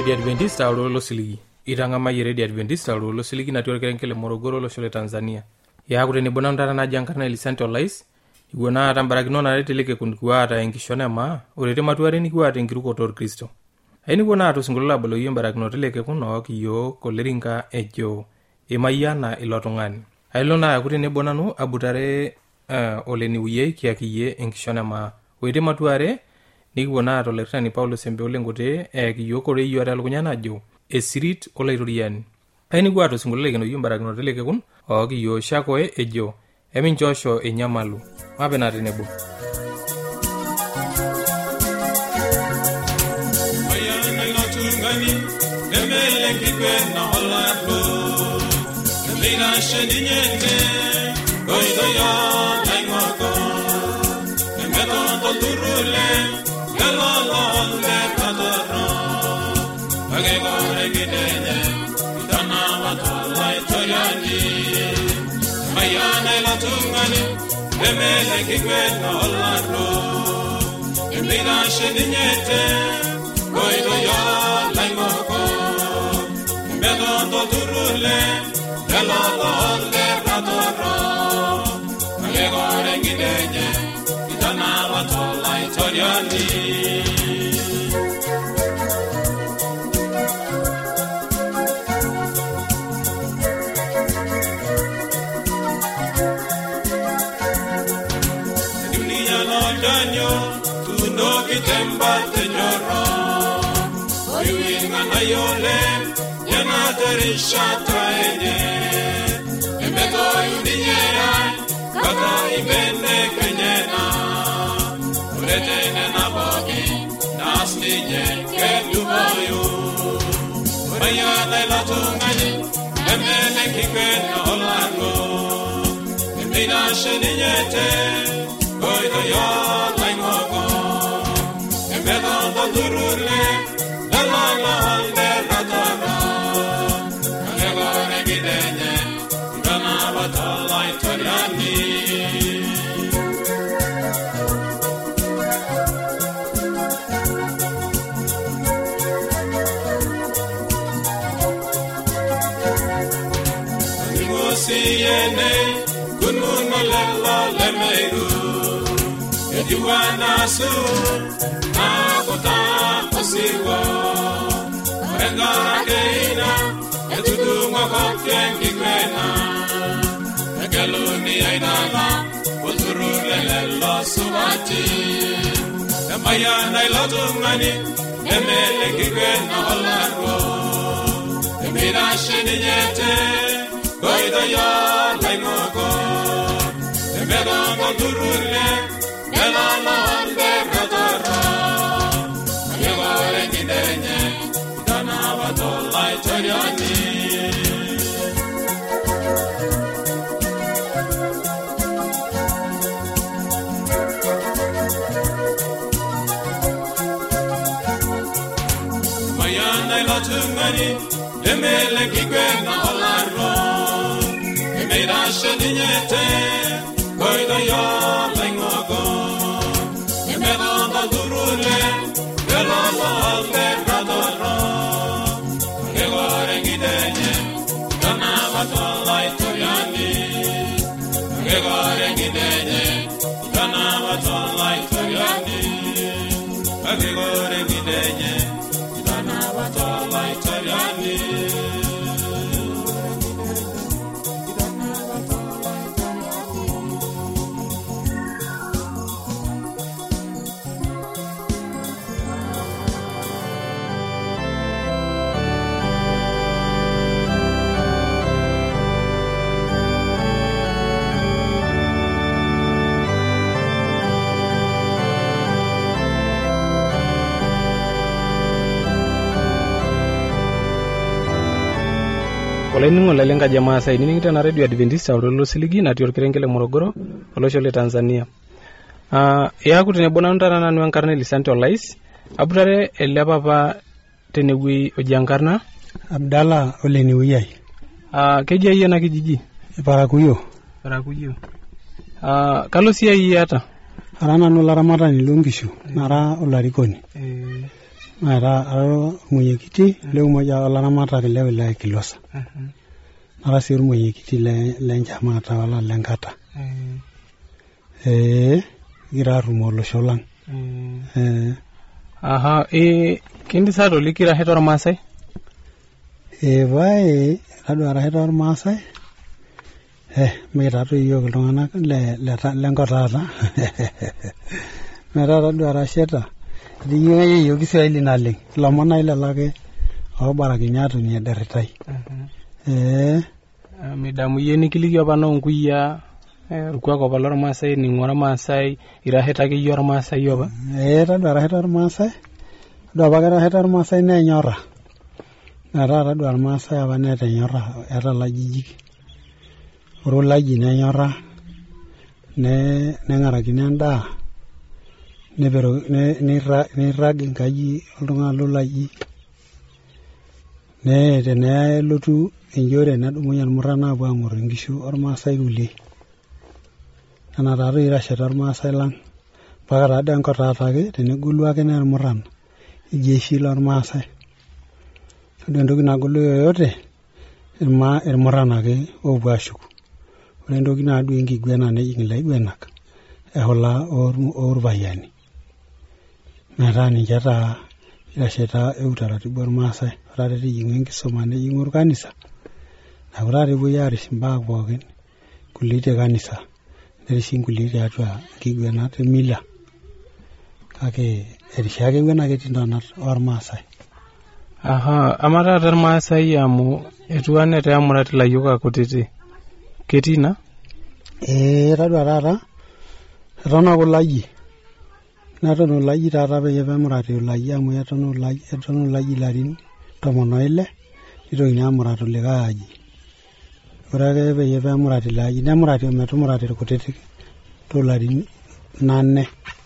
Radio Adventista Aurolo Siligi. Irangama Radio Adventista Aurolo Siligi na tuokerenkele Morogoro lo shule Tanzania. Ya kuteni bonanda na jankarna Elisante Olais. Igona tambaragino na reteleke kunikuwa ata enkishone ma urete matuare ni kuwa tenkiruko tor Kristo. Aini bona atusingulola bolo yembaragino teleke kuno kiyo koleringa ejo emayana ilotongani. Ailona akuteni bonanu abutare oleni uye kiakiye enkishone ma urete matuare nikibona tolertani Paulo sembe olengote kiyo kore iyo ara lukunyana ajo esirit olairoriani. Aini kwa atusingulola kino yembaragino teleke kun kiyo shakoe ejo eminchosho enyamalu mapena tenebo. Ayana ilotungani nemele kikwena olado nemina sheninyete goidoya naingoko nemeto turule galolonde kadoro agegore gidenye idana watola itoyani. Ayana ilotungani nemele kikwena olado nemina sheninyete goidoya naingoko nemeto turule galolonde kadoro agegore gidenye idana watola itoyani. Kitemba tenyoro oyuinga na yole yana terisha taenye emeto yundinyera kata ibene kenyena uretene na bogi nasninye keduboyu mayana ilatungani emene kikwena olago emina sheninyete goido yo laingoko Medo durule la de radara agora gidenye dana batala itoriani. Nimosiene kununa la lemeru ediwana su Akota osiwa Renga keina Etudunga kopien kikwena Egeluni ainala Uturule lelo sumati Emayana ilotungani Emele kikwena olargo Emira sheninyete Goido ya laingoko Emerongo turule Elala onde radara Dana watola itoriani. Mayana ilotungani emele kikwena olaro emira sheninyete goido yo laingoko emeronda durule galolonde kadoro agegore gidenye dana watola itoriani agegore gidenye dana watola itoriani agegore gidenye dana watola itoriani. Oleningo lalenga jamaa sai niningita na Radio Adventista Aurolo Siligi na tiorkerengele Morogoro oloshole Tanzania. Ya kutene bonanda na nwankarna Elisante Olais abutare ele papa tenegui ojankarna Abdalla oleni uyai. Keja yena kijiji Parakuyo. Kalo siya hata arana no laramata ni longisho nara olarikoni. Nara mwenyekiti leo moja wala mata leo wilaya Kilosa. Nara si mwenyekiti le chama tawala lenkata. Gira rumolo sholang. Aha, kindi sa doli kira hetor Masai? Vai radwara hetor Masai. Mira tu yo kelongana le lenkota. Mera radwara sheta. Di yo Kiswahili naling. Lamona ile lake au barakinyatu ni deritai. Midamu yeni kiligi opano nkuya rukwa ko balor Masai ni ngora Masai ira heta ke yor Masai yoba. Radwara hetor Masai. Do bagara hetor Masai ne nyora. Nara radwara Masai abane te nyora era lajiji. Oro laji ne nyora ne ngaraki nenda. Nebero ne ragin kaji oltunga lolaji ne tene lutu enjore na dumunyan murana bwa ngoringishu ormasai uli ana raro ira shetar masai lang bagara den ko tatake tene gulu ake ne muran jeshi lor masai den dogi na gulu yoyote murana ke obwashuku den dogi na du ngi gwena ne ingilai gwenak hola or bayani Narani jata ila sheta utaratibu wa Masai urare yingi somane yingur kanisa na urare buyari simba bogin kulite kanisa neri singulite atwa kigwena te mila kake erishage gwena ketindana or Masai. Aha, amara dar Masai yamu etuane te amurati la yoga kotete ketina radwarara rana golaji Natono laji tata be yebe murati laji amu yatono laji larin tomono ile ito ina murati lega aji urage be yebe murati laji ne murati metu murati kutete to larin nane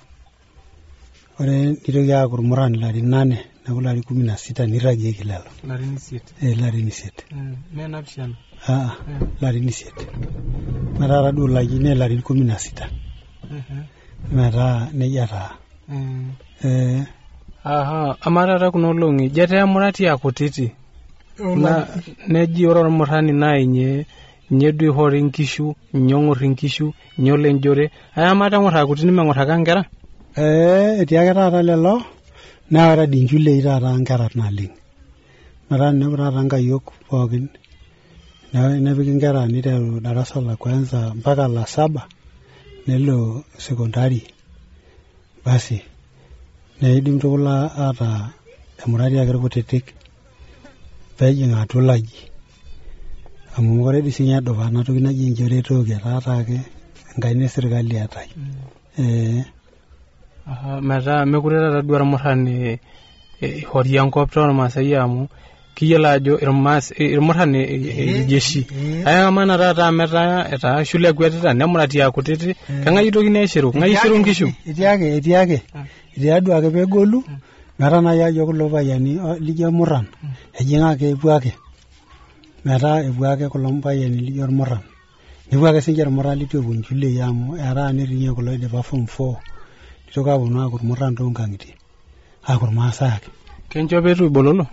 ore ito ya kur murani larin nane na kulari 16 ni ragi kilalo larin 7 larin 7 mena pishana larin 7 marara do laji ne larin 16 mera ne yara aha amara kuno longi jete amurati akotiti na neji oror murani nainye nyedwi horinkishu nyongoриnkishu nyolenjore aya mata ngora kutini mengora kangera etiake tata lelo na ora dinjule tata ngara naling mara ne brata ngayok pogin na bigingara ni darasa la kwanza mpaka la 7 nelo sekondari basi na idim tola ata amurari agere kotetek peji ngatu laji amugore disinya do bana to ginaji njore to gerata ke ngaine serikali atai aha mera mekurera dwara murani horiyan kopto Masai amu kiyelajo irmurani jeshi aya mana rata meta eta shule gwetata namurati akutete kanga yitoki neshiru ngai shiru ngishu itiake itiadu ake pegolu mera na ya yokulo bayani lija muran ejinga ke ebuake mera ebuake kulo bayani lija muran nibuake sinjer morali to bunjule yamu era nirinye kulo de form 4 toka bona kur muran to ngangiti akur masake kenjo betu bololo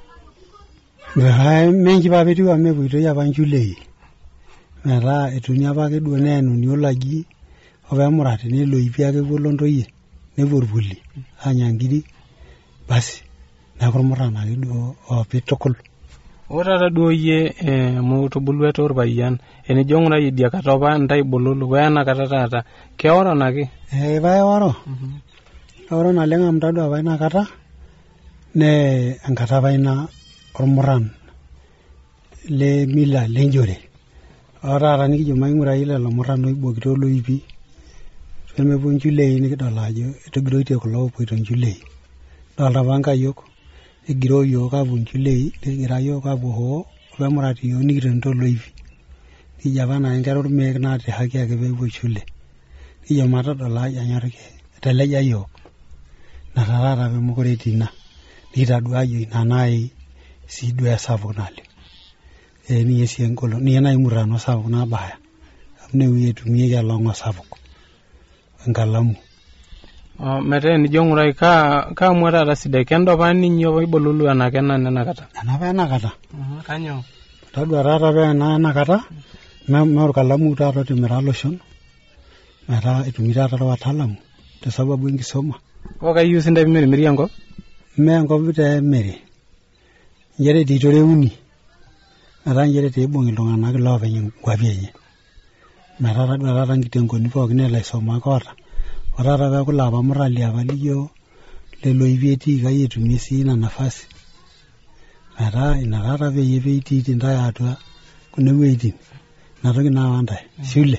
menji babetu amebuito ya banjule mera etunya bake duone enu ni olaji oba murati ni loipi ake bolondo ye ne burbuli anyangiri basi na kurmurana kido opitokol ora do ye mu to bulweto orbayan ene jongna yidia katoba ndai bololo wana katata ke ora nake ba oro oro na lenga mtado abaina kata ne angata baina ormuran le mila lenjore ora rani juma ngura ile lo muran no ibogito lo ibi feme bonjule ni kidolajo to giroite ko lo poito njule dala banga yoko igiro yo ka bonjule gira yo ka boho be murati yo ni rento lo ibi ni jabana ngaro me na te haki ake be bochule ni jamata dola ya nyarke tele ya yo na rara be mukoretina ni radwayo inanai si dua savonale ni yesi engolo ni na imurano savona baya amne wiye tumie ya longo savuko ngalamu Metaa nijo ng'urai kaamua taata sidai kendo apa ninyi apa ibolulu enake enakata. Enapa enakata. Kanyoo? Tadua taata pee enakata mee orkalamu taata otimira loshon metaa etumi taata wataalamu te sababu enkisoma. Kayieu sinda pimirmiri enkop? Mee enkop temiri. Njere teitoreuni. Metaa njere teibung iltung'anak loopeny nkwapi enye. Metaa tadua taata nkitengoni pookin elo aisoma koota. Orata peeku lapa murali apa lijo lelo ivieti kai etumie sii ina nafasi. Metaa ina taata peyie peitiiti ntae atua kuna wueitin. Natoki naawa ntae shule.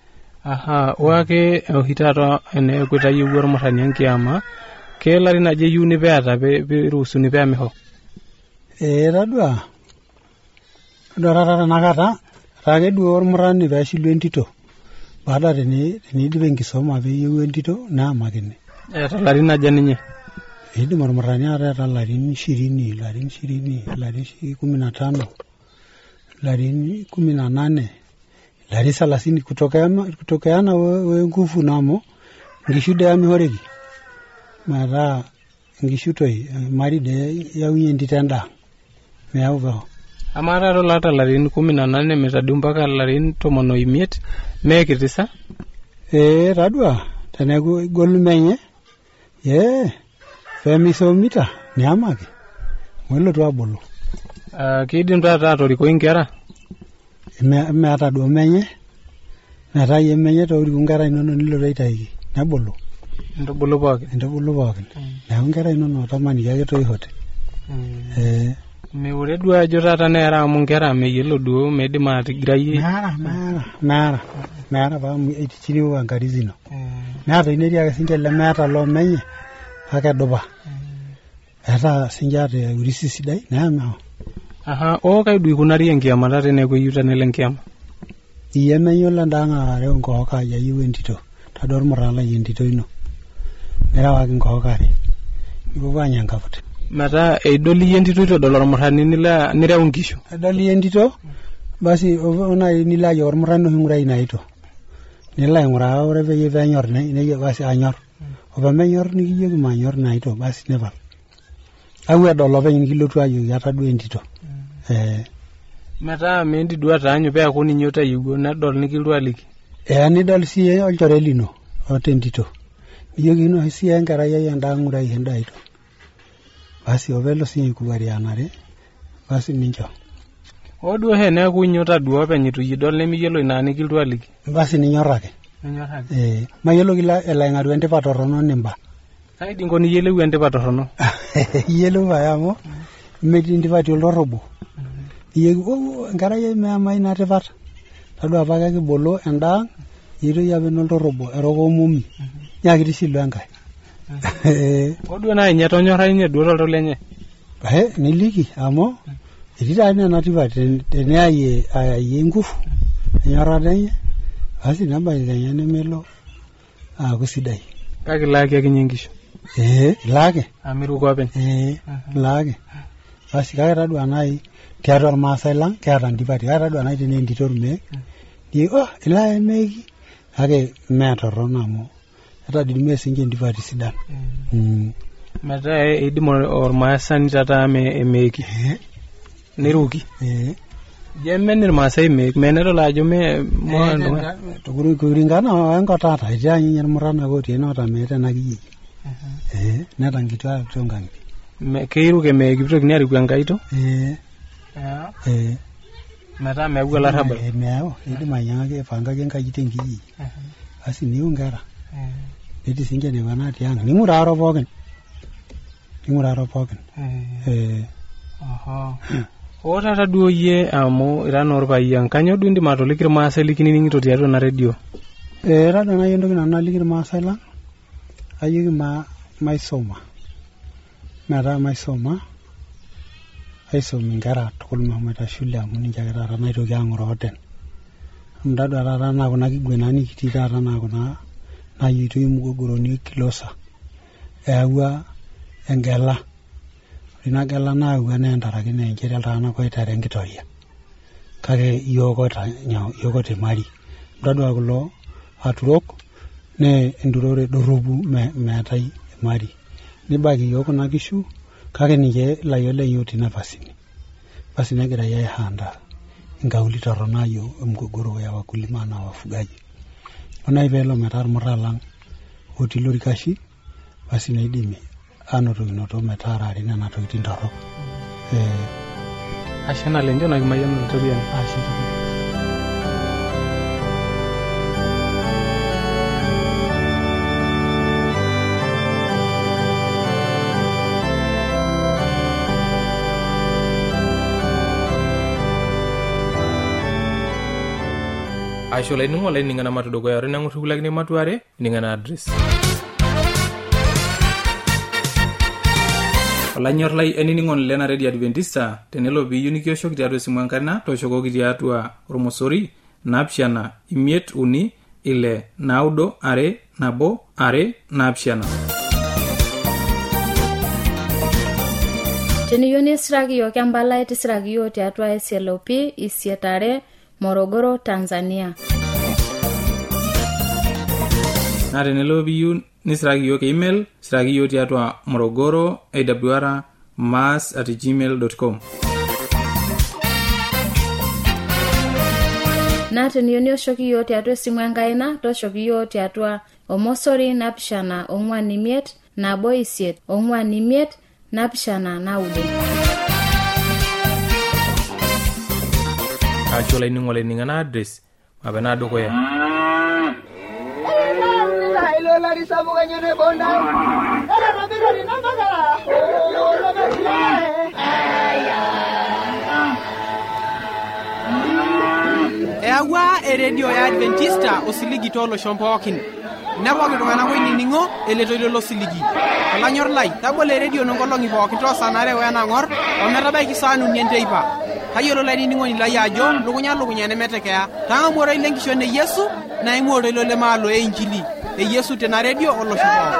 Wake oshi taata eneeku itayiewua ormurrani enkiama keelarin aja eyiuni peeta peirusuni peemisho? Tadua taata tenakata ake duo ormurrani peeshilu entito baada teneidip enkisoma peeyieu entito naamakini. Eeta larin aja ninye? Eidim ormurrani aata larin 20, larin 15, larin 18, larin 30 kutokeana we nguvu namo nkishu de amihoreki. Metaa nkishu toi mari de yaunye entito endaa. Meau peho. Amaa taata laata larin 18 metadu mpaka larin 15 meekiti sa? Tadua teneeku igolu menye peemisomita niamaki mwelotu abulu. Kiidim taata atorikoi nkera? Meeta duo menye metaa yie menye tooriku nkera inonok nilotu aitaiki nebulu. Entubulu pookin? Entubulu pookin. Neeku nkera inonok tamaniki ake toihote. Meure duo ajo taata neera amu nkera meyiolo duo meidim atigirayie? Meera paa itichiriu enkari zino. Neeta inetii ake sinche lemeeta loo menye kake edupa. Eeta sinche ate urisi sidai neemeo. Kaidu ikunari enkiama taata teneeku eyieu tenelo enkiama? Iyie meyiolo endaang' areu nkook aja eyieu entito. Tadua ormurra lai entito ino. Nerewaki nkook are. Nipuopuo anya enkaput. Metaa eidol iyie entito itodol ormurrani nireu nkishu? Edol iyie entito basi nai nilo ajo ormurrani oshi ng'urai ina tito. Nilo aing'uraa ore peyie peenyorr nejo basi anyorr. Opemenyorr nikijoki manyorr ina tito basi nipal. Au edol openy nikilotu ajoki atadua entito. Metaa mendi duo ataanyu peeku ninye otayiewua nedol nikilotu aliki? Nidol siiyie olchore lino oota entito. Nijoki ino siiyie enkerai ai endaa ng'urai endaa ito. Basi opelo sinye ikubalianare basi nincho. Duo neeku inyo tadua openy itu yidol nemiyiolo ina nikilotu aliki? Basi ninyorr ake. Mayiolo kila elo aing'aru entipat torrono nimba. Kaidi inko niyiolou entipat torrono? Iyiolou pae amu metii ntipati oltorrobo. Iyieu enkerai ai meema ina tipat. Tadua apake kibolo endaa yitoi apa oltorrobo eroko mumi. Nyakiti silu enkae. Duo nai nye tonyorra inye duo toltau lenye? Niliki amu etii taa nena tipat teneayie nguvu enyorrata enye basi nebaiki kenya nemelo aaku sidai. Kake ilaaki ake nye nkishu? Ilaaki. Amiruko openy? Ilaaki. Basi kake tadua nai tiatua irmaasai lang keeta ntipati. Kake tadua nai tenaa entito ormeek ilo emeeki kake mee torrono amu etadimie sinche ntipati sidan. Metaa eidim ormaasani taata emeeki? Niruki? Jemen irmaasai meek menedol ajo kulingana wenko taata etii ake ninye irmurran ake otii ene oota meeta ena kijiji. Neeta nkituak toonkang'itie. Keiruk emeek pitokini ariku enkai too? Metaa meeku olarrabal? Meeku eidim ainyang'aki aipangaki enkaji tenkijiji. Basi niu nkera. Netii sinche nekwa natii ang' ning'uraro pookin. Taata duo yie amu ira naa orpayian kanyoo duo indim atoliki irmaasai likinining'ito tiatua ena redio? Tadua nai entoki nanu naliki irmaasai lang ajoki maisoma. Metaa maisoma aisom inkera tukul meshomoita shule amu ninche ake taata naitoki aang'oroo oten. Amu tadua taata naa kuna kiguenani nikitii taata naa kuna naayietoi mugogoroni kilosa. Eyaua engela. Ore ina gela naawua naa entaraki naa enchere iltung'anak oitara enkitoria. Kake iyiok otimari. Tadua kulo aturok ne endurore doropu meetai mari nibaki yiok kuna kishu kake ninche layiolo yiok tinapasini basi negira yeye handa ingauli toronayo mgogoro ya wakulima na wafugaji onaipelo metar muralang otilo rikashi basi naidimi anoto metara rina na tokitin torok ashana lenjo na kimayano torian ashito Aisho lai nungo lai ningana matu dogo ya rena ngutu lagi ni matu are ningana address. Olanyor lai eni ningon lena ready Adventista tenelo bi unikio shok di address mwankarina to shoko gidi atua Romosori napshana imiet uni ile naudo are nabo are napshana. Teniyoni siragi yo kiambala iti siragi yo tiatua SLOP isietare Morogoro, Tanzania. Na tenelo biyu ni siragi yo ke email siragi yo tiatua Morogoro awr@gmail.com. Na teniyoni oshoki yo tiatua simwangaina to shoki yo tiatua Omosori napishana ongwanimiet na boisiet ongwanimiet napishana naude. Acho lai ningole ningana address mabena doko ya Ilo la risabu kanyene bonda era rabira ni namagala Ewa radio ya Adventista osiligi tolo shompokin Nebo kitungana ko iningo eletoilo lo siligi Olanyor lai tabole radio nongolongi pokin to sanare wena ngor ometabaiki sanu nienteipa Hayolo lai ningo ni lai ajo lukunya nemetekea tanga mora ile nkishone Yesu na ingoro ile le malo e injili e Yesu tena radio olo shompo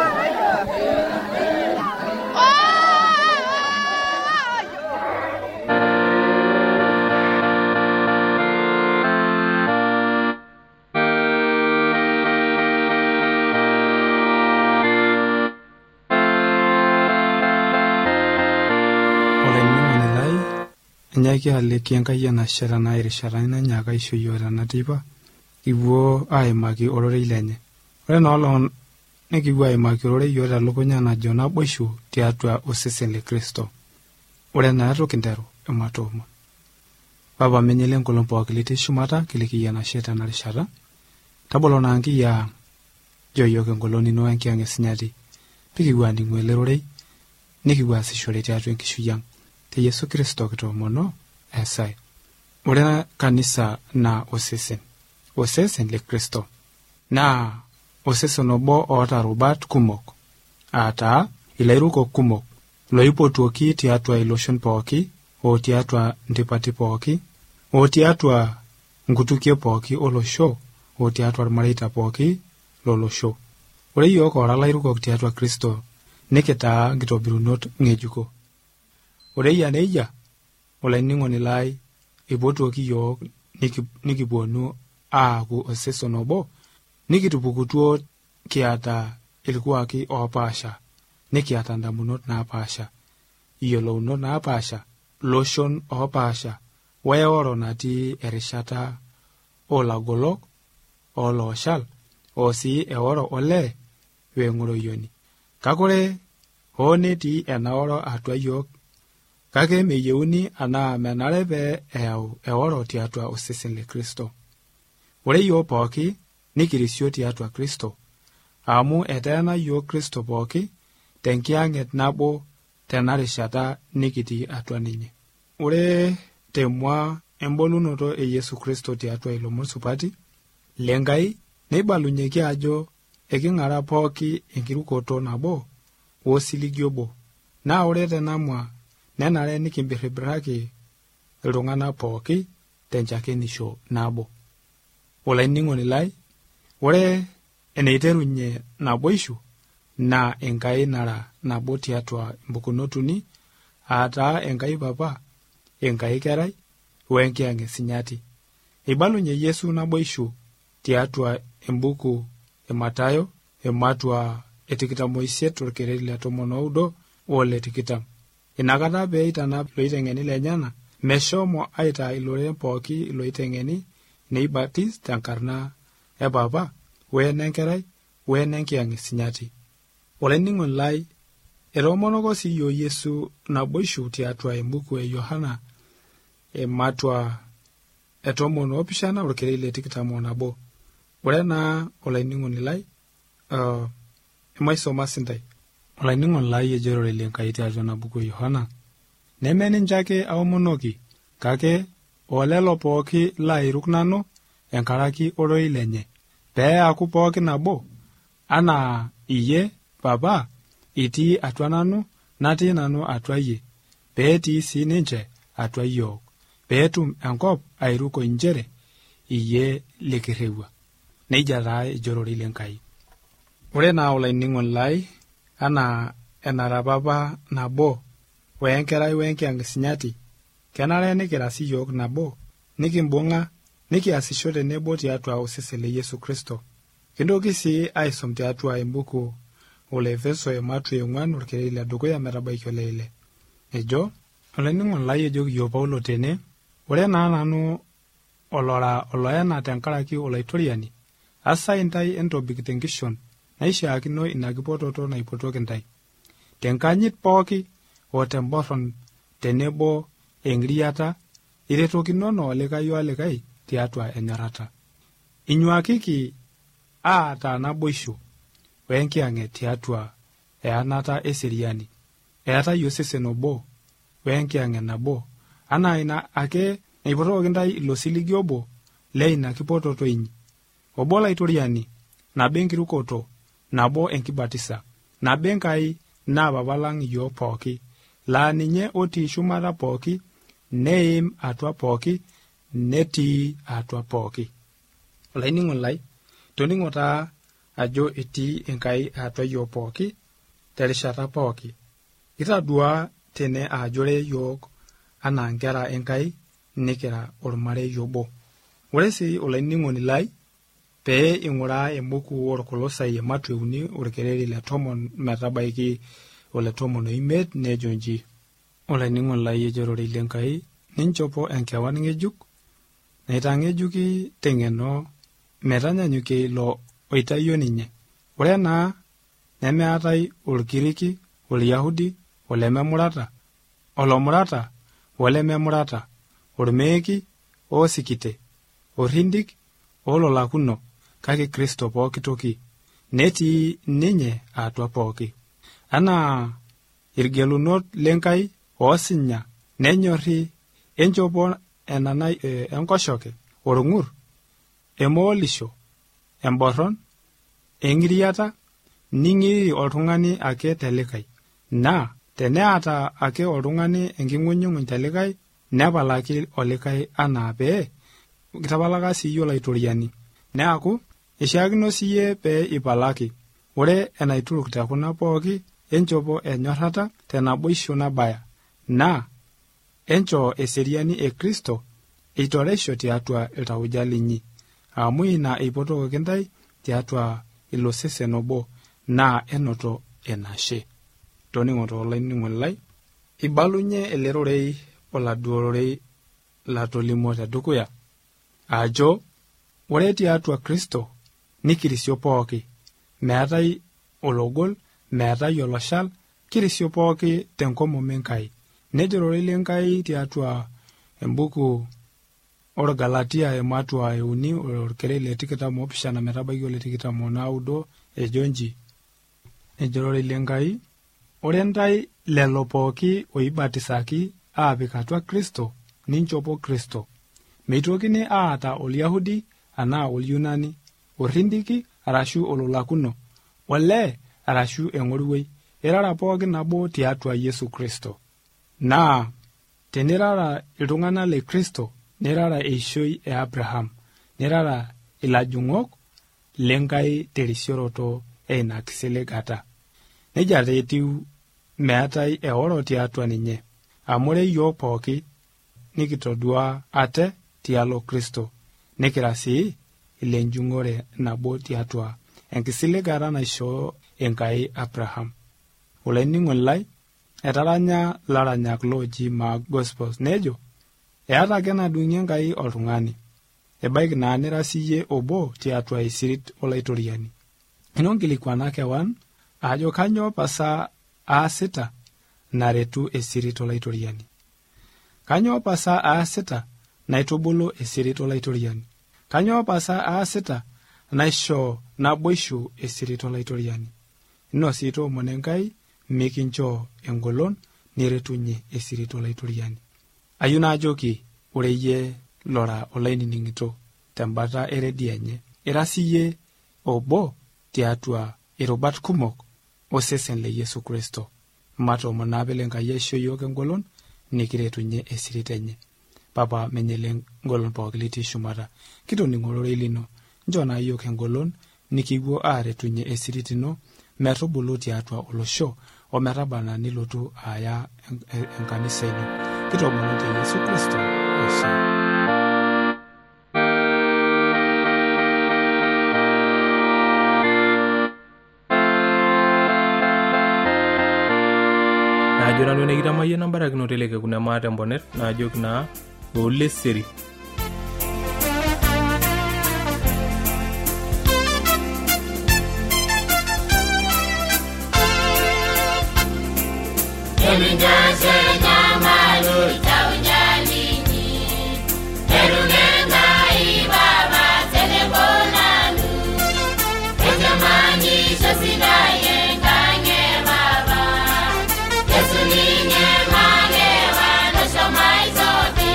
Nyaki hale kienkai na shara na irishara na nyaka isho yora na tipa iwo aimaki orore ilenye ore no lon nekiwa aimaki orore yora lukunya na jona boshu tiatua osesen le Kristo ore na ato kindero ematoma baba menyele ngolompo akilite shumata kilikiya na sheta na rishara tabolo na angi ya joyo ke ngoloni no anki ange sinyati pikiwa ndi ngwelerore nikiwa sishore tiatua nkishuyang te Yesu Kristo kito mono esai ore kanisa na osesen le Kristo na osesen obo otarubat kumok ata ilairuko kumok loipotuoki tiatua iloshon poki o tiatua ndipati poki o tiatua ngutukie poki olosho o tiatua marita poki lolosho ore yoko ora lairuko tiatua Kristo neketa ngitobirunot ngejuko ore ya neja olainingo ni lai ibotuoki yo nikibonu aaku osesen obo nikitupukutuo kiata ilikuwaki opasha nikiata ndamunot na apasha iyolounot na apasha loshon opasha weoro nati erishata olagolok oloshal osi eoro ole wenguro yoni kakore honeti enaoro atwa yok kake meyeuni ana menare be eoro tiatua osesen le Kristo ore yo poki nikirisio tiatua Kristo amu etena yo Kristo poki tenkianget nabo tenarishata nikiti atwa ninye ore temwa embolunoto e Yesu Kristo tiatua ilomon supati lengai neibalunyeki ajo ekingara poki enkirukoto nabo osiligiobo na ore tenamwa nenare nikimbiribiraki iltung'ana poki tenchakenisho nabo olainining'oni lai ore eneiterunye naboishu na enkai nara nabo tiatua mbukunotuni ata enkai papa enkai kerai wenkiange sinyati ibalunye Yesu naboishu tiatua embuku Matayo ematua 28 orkereri le 19 ole 20. Inakata pee itanap loiteng'eni lenyana meshomo aita iloreren pooki loiteng'eni neibatis tenkarna ebaba wenenkerai wenenkiang' sinyati. Olainining'oni lai etoomonoko siiyio Yesu naboishu tiatua embuku e Yohana ematua 17 orkereri le 21. Ore naa olainining'oni lai emaisoma sintai. Olainining'oni lai ejorore lenkai tiatua ena buku e Yohana neme ninche ake aomonoki kake olelo pooki lairuk nanu enkaraki oroi lenye pee eaku pooki nabo anaa iyie Baba itii atua nanu natii nanu atua iyie pee etii sii ninche atua iyiok peetum enkop airuko njere iyie likirrewa. Neija taa ejorore lenkai. Ore naa olainining'oni lai anaa enara papa nabo wenkerai wenkiang' sinyati kenare nikira siyiok nabo nikimbung'a nikiasisho tenebo tiatua osesen le Yesu Kristo. Kintoki sii aisom tiatua embuku Efeso ematua 4 orkereri le 1 metabaiki ole 6. Ejo olainining'oni lai ejoki yiok Paulo tene, ore naa nanu olora oloena tenkaraki olaitoriani asa intai entobik tenkishon naishaakino ina kipototo naipotoki ntai tenkanyit pooki o temborron tenebo engiriata iretokinono olikai olikai tiatua enyorata. Inyuakiki aata naboisho wenkiang'e tiatua eanata eseriani eatai osesen obo wenkiang'e nabo anaa ina ake naipotoki ntai ilo siligi obo le ina kipototo inyi obo laitoriani nabo enkirukoto nabo enkibatisa nabo enkai naa papalang' iyiok pooki laa ninye otii shumata pooki neim atua pooki netii atua pooki. Olainining'oni lai toning'o taa ajo etii enkai atua iyiok pooki terishata pooki. Itadua tene ajore yiok anaa nkera enkai nikira ormarei obo. Ore sii olainining'oni lai pee ing'uraa embuku orkolosai ematua 3 orkereri le 10 metabaiki ole 15 nejo nji. Olainining'oni lai ejorore lenkai ninchopo enkewan ng'ejuk naitang'ejuki teng'eno metanyanyukie ilo oitayio ninye. Ore naa nemeatai orkiriki olyahudi olememurata olomurata olememurata ormeeki osikite orhindik ololakuno kake Kristo pooki toki netii ninye atua pooki. Anaa irgelunot lenkai osinya nenyorri enchopo enanai enkoshoke orng'ur emoolisho emborron engiriata ning'iri oltung'ani ake telikai naa teneata ake oltung'ani enking'unyung'uny telikai nepalaki olikai anaa pee kitapalaka siiyio laitoriani neaku ishaakino siiyie pee ipalaki. Ore enaituruk tekuna pooki enchopo enyorrata tenaboisho nabaya naa encho eseriani e Kristo eitoresho tiatua iltauja linyi amu ina eipotokoki ntai tiatua ilo sesen obo naa enoto enashe. Toning'oto olainining'oni lai ibalunye ele rorei oladuo rorei latolimo tedukuya ajo ore tiatua Kristo nikirisio pooki meetai ologol meetai oloshal kirisio pooki tenkomom enkai. Nejo rorei lenkai tiatua embuku orgalatia ematua 3 orkereri le 27 metabaiki ole 29 ejo nji. Ejo rorei lenkai ore ntai lelo pooki oibatisaki aapik atua Kristo ninchopo Kristo. Meitokini aata olyahudi anaa olyunani orhindiki arashu ololakuno ole arashu eng'oruwei irara pooki nabo tiatua Yesu Kristo. Naa tenirara iltung'anak le Kristo nirara eishoi e Abraham nirara ilajung'ok lenkai terisioroto eina kisiligata. Neija etiu meetai eoro tiatua ninye amu ore yiok pooki nikitodua ate tialo Kristo nikira sii ile njung'ore nabo tiatua enkisiligata naishoo Enkai Abraham. Olainining'oni lai, etaranya laranyak looji Mark Gospels nejo, eata ake nadung'ie Enkai oltung'ani. Ebaiki naa nira siyie obo tiatua isirit olaitoriani. Inonkilikuana kewan ajo kanyoo pasa aasita naretu esirit olaitoriani. Kanyoo pasa aasita naitubulu esirit olaitoriani. Kanyoo pasa aasita naisho naboisho esirit olaitoriani. Ino siito monenkai mikincho engolon niretunye esirit olaitoriani. Ayuna ajoki ureye lora olainining'ito tembata eredio enye. Ira siyie obo tiatua irubat kumok osesen le Yesu Kristo. Matoomon naa pele Enkai aisho yiok engolon nikiretunye esirit enye. Papa menyele ngolon pooki litii shumata. Kitoning'o ororei lino. Nchoo naa yiok engolon nikipuo aaretunye esirit ino metubulu tiatua olosho ometabana nilotu aya enkanisa ino. Kitoomono te Yesu Kristo. Najo nanu nekitamayian nambarakinoto eleke kuna maata emponet naajoki naa oleseri. Eminjase nyamalu taunyalini Erungenga ibaba telebonanu Ejamani shosina yengange baba Yesuninge magewa no shomaizobi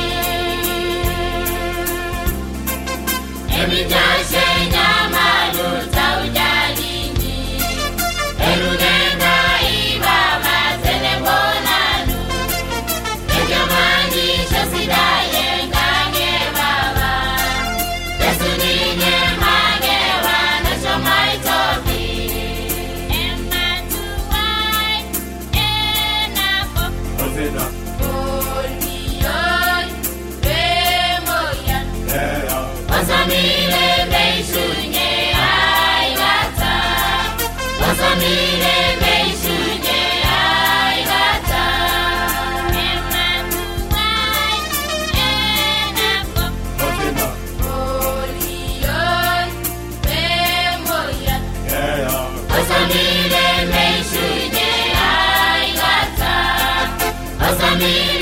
Eminjase nyamalu taunyalini Erungenga ibaba telebonanu Ejamani shosina yengange baba Yesuninge magewa no shomaizobi Ematuwai enafo Olmiyon bemoya Osamile beishunye aigata Osamile beishunye aigata Ematuwai enafo Olmiyon bemoya Osamile beishunye aigata Osamile